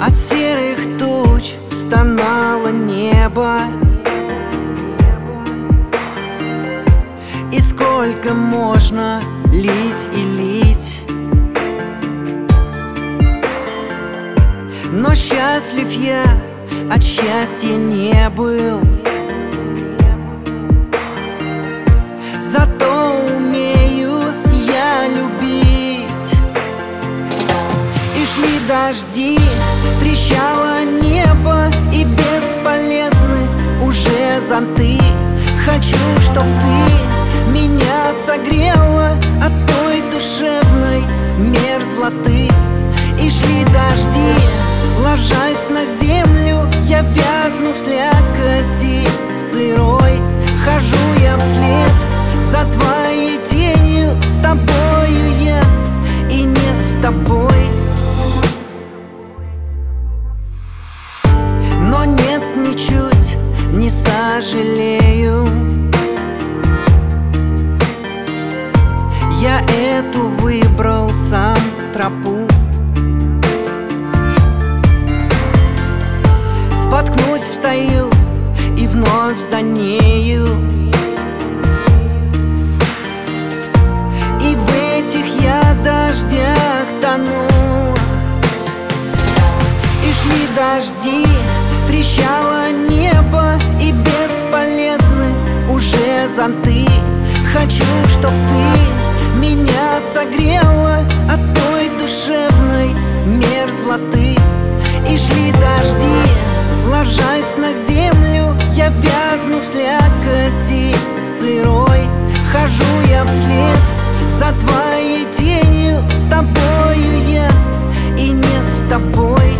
От серых туч стонало небо. И сколько можно лить и лить? Но счастлив я от счастья не был. Зато умею я любить. И шли дожди, трещало небо, и бесполезны уже зонты. Хочу, чтоб ты меня согрела от той душевной мерзлоты. И шли дожди, ложась на землю, я вязну в слякоти сырой. Хожу я вслед за твоей тенью, с тобою я и не с тобой. Но нет, ничуть не сожалею. Я эту выбрал сам тропу. Споткнусь, встаю и вновь за нею. И в этих я дождях тону. И шли дожди, трещало небо, и бесполезны уже зонты. Хочу, чтоб ты меня согрела от той душевной мерзлоты. И шли дожди, ложась на землю, я вязну в слякоти сырой. Хожу я вслед за твоей тенью, с тобою я и не с тобой.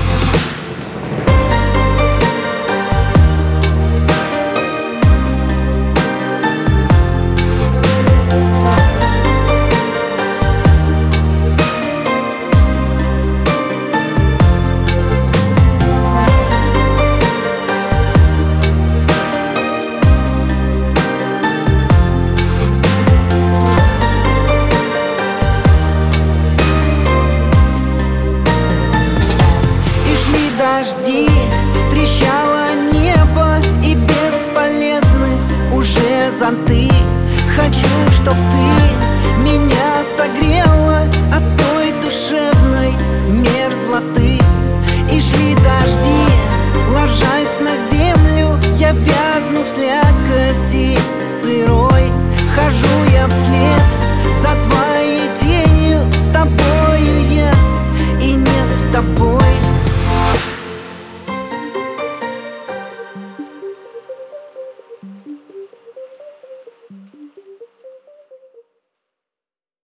Дожди, трещало небо, и бесполезны уже зонты. Хочу, чтоб ты меня согрела